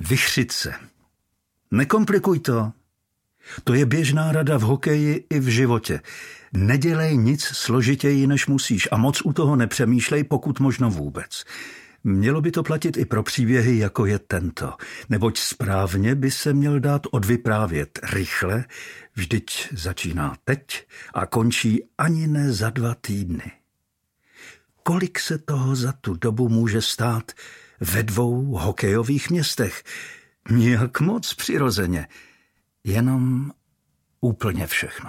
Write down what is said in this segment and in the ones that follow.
Vychřit se. Nekomplikuj to. To je běžná rada v hokeji i v životě. Nedělej nic složitěji, než musíš a moc u toho nepřemýšlej, pokud možno vůbec. Mělo by to platit i pro příběhy, jako je tento. Neboť správně by se měl dát odvyprávět rychle, vždyť začíná teď a končí ani ne za 2 týdny. Kolik se toho za tu dobu může stát ve 2 hokejových městech? Nijak moc přirozeně. Jenom úplně všechno.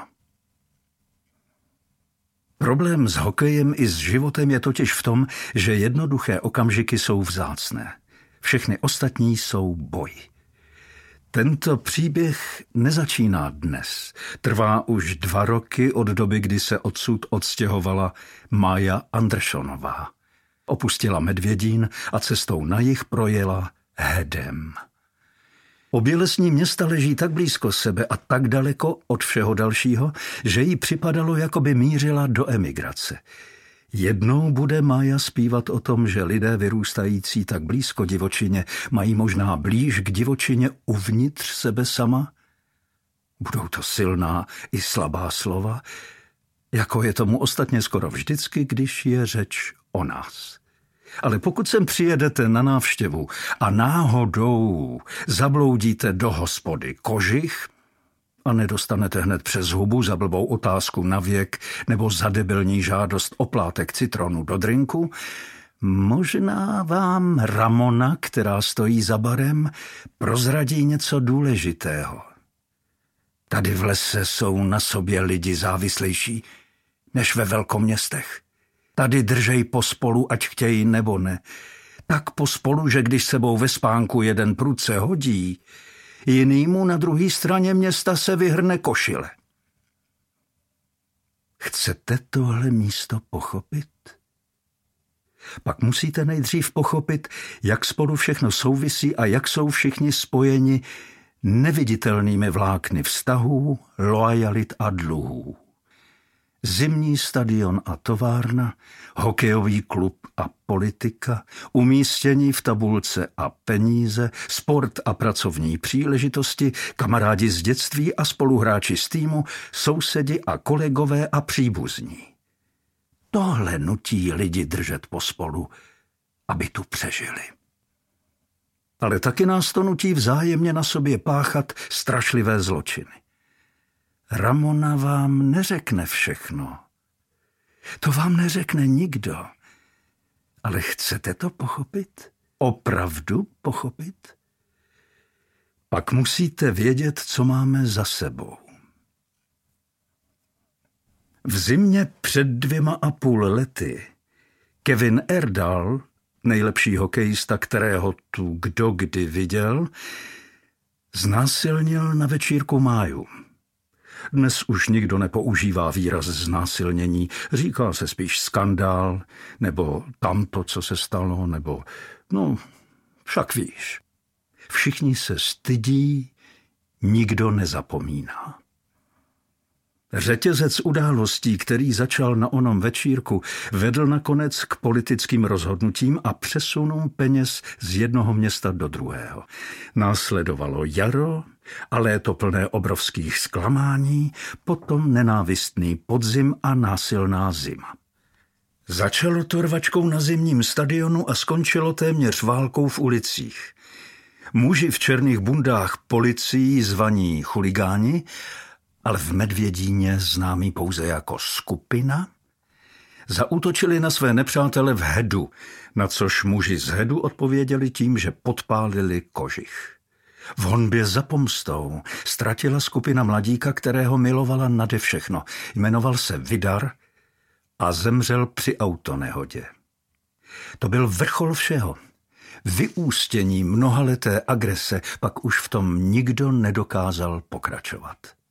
Problém s hokejem i s životem je totiž v tom, že jednoduché okamžiky jsou vzácné. Všechny ostatní jsou boj. Tento příběh nezačíná dnes. Trvá už 2 roky od doby, kdy se odsud odstěhovala Maja Andersonová. Opustila Medvědín a cestou na jih projela Hedem. Obě lesní města leží tak blízko sebe a tak daleko od všeho dalšího, že jí připadalo, jako by mířila do emigrace. Jednou bude Maja zpívat o tom, že lidé vyrůstající tak blízko divočině mají možná blíž k divočině uvnitř sebe sama? Budou to silná i slabá slova, jako je tomu ostatně skoro vždycky, když je řeč o nás. Ale pokud sem přijedete na návštěvu a náhodou zabloudíte do hospody Kožich a nedostanete hned přes hubu za blbou otázku na věk nebo za debilní žádost o plátek citronu do drinku, možná vám Ramona, která stojí za barem, prozradí něco důležitého. Tady v lese jsou na sobě lidi závislejší než ve velkoměstech. Tady držej pospolu, ať chtějí nebo ne. Tak pospolu, že když sebou ve spánku jeden prudce hodí, jinýmu na druhé straně města se vyhrne košile. Chcete tohle místo pochopit? Pak musíte nejdřív pochopit, jak spolu všechno souvisí a jak jsou všichni spojeni neviditelnými vlákny vztahů, loajalit a dluhů. Zimní stadion a továrna, hokejový klub a politika, umístění v tabulce a peníze, sport a pracovní příležitosti, kamarádi z dětství a spoluhráči z týmu, sousedi a kolegové a příbuzní. Tohle nutí lidi držet pospolu, aby tu přežili. Ale taky nás to nutí vzájemně na sobě páchat strašlivé zločiny. Ramona vám neřekne všechno. To vám neřekne nikdo. Ale chcete to pochopit? Opravdu pochopit? Pak musíte vědět, co máme za sebou. V zimě před 2,5 lety Kevin Erdal, nejlepší hokejista, kterého tu kdo kdy viděl, znásilnil na večírku Máju. Dnes už nikdo nepoužívá výraz znásilnění, říká se spíš skandál, nebo tamto, co se stalo, nebo však víš. Všichni se stydí, nikdo nezapomíná. Řetězec událostí, který začal na onom večírku, vedl nakonec k politickým rozhodnutím a přesunům peněz z jednoho města do druhého. Následovalo jaro a léto plné obrovských zklamání, potom nenávistný podzim a násilná zima. Začalo to rvačkou na zimním stadionu a skončilo téměř válkou v ulicích. Muži v černých bundách policií zvaní chuligáni, ale v Medvědíně známí pouze jako skupina, zaútočili na své nepřátele v Hedu, na což muži z Hedu odpověděli tím, že podpálili Kožich. V honbě za pomstou ztratila skupina mladíka, kterého milovala nade všechno. Jmenoval se Vidar a zemřel při autonehodě. To byl vrchol všeho. Vyústění mnohaleté agrese, pak už v tom nikdo nedokázal pokračovat.